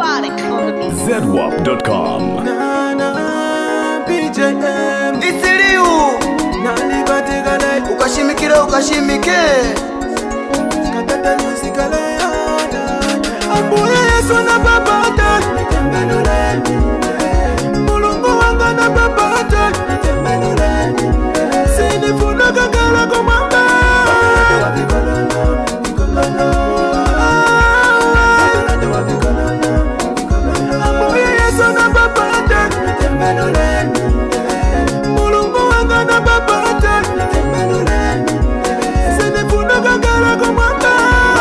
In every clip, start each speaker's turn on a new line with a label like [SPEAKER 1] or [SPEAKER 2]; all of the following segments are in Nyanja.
[SPEAKER 1] ZWAP.com.
[SPEAKER 2] Isiriu ukashimikira ukashimike katata nyusikale ambuye Yesu na babata mulungu wanga na babata sinifuna kakala kumamba ambuye Yesu na babata mulungu wanga na babata sinifuna kakala kumamba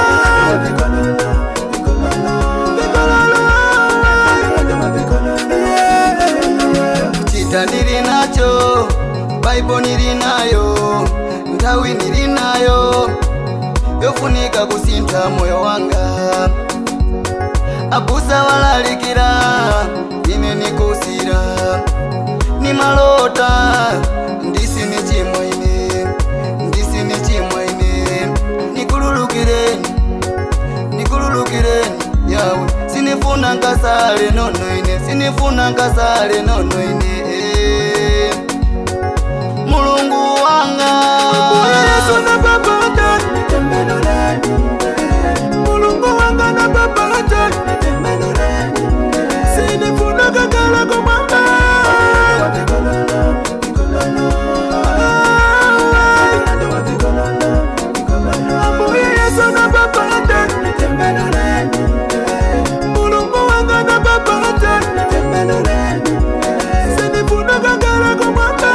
[SPEAKER 2] chita nili nacho, Bible nili nayo, ndawi nili nayo, yofunika kusinta moyo wanga abusa walalikira ine nikusira ni malota ndisi ni chimwaine nikululukireni yawe sinifuna nkasale nono ine mulungu wanga Yesu na babata mulungu wanga na babata sinifuna kakala kumamba ambuye Yesu na babata mulungu wanga na babata sinifuna kakala kumamba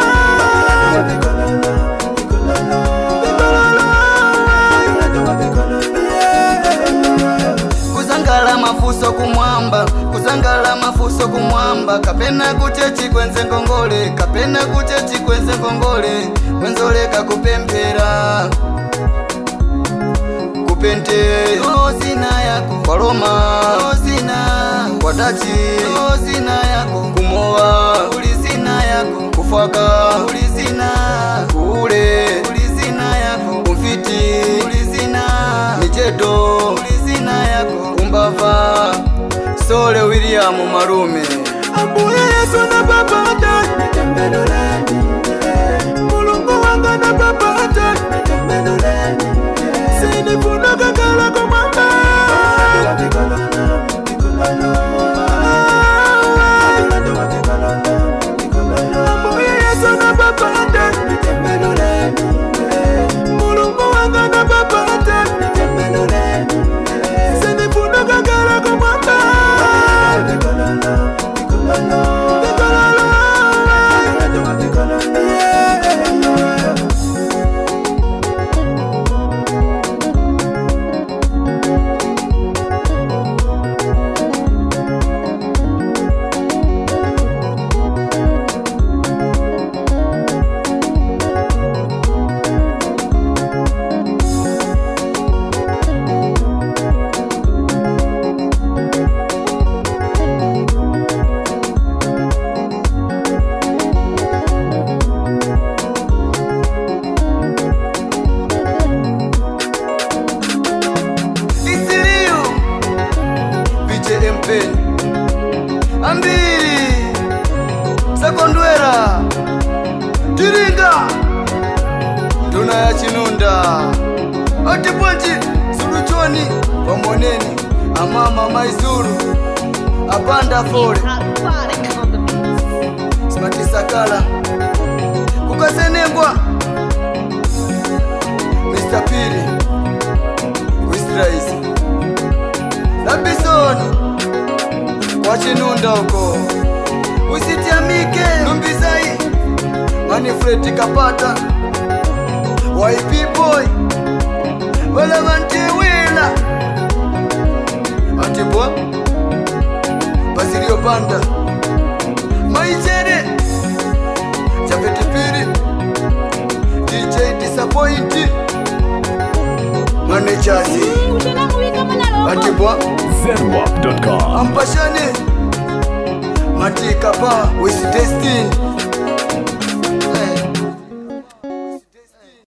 [SPEAKER 2] kuzangala mafuso kumwamba kapena kuchechi kwenze ngongole wenzoleka kupempera kupente ozina yako kwa Roma ozina kwa tachi ozina yako kumoa ulizina yako kufaka ulizina kule ulizina yako kumfiti ulizina michedo ulizina yako umbava Sole William Marume ambuye Yesu na babata mulungu wanga na babata sinifuna kakala kumamba ambuye Yesu na babata mulungu wanga na babata sinifuna kakala kumamba ambili sekondwera tiringa tuna ya chinunda atipochi suluchoni pamoneni amama maizuru apanda fore smatisakala kukasenengwa Mr. Piri Wistraisi Labisoni kwa chinunda uko usitiamike numbizai Manifredi kapata YP boy wala vante wila antibwa Basirio Banda Maichere Chapeti Piri DJ Disappoint Manechazi antibwa
[SPEAKER 1] ZWAP.com.
[SPEAKER 2] Ampashane Matika pa with Destiny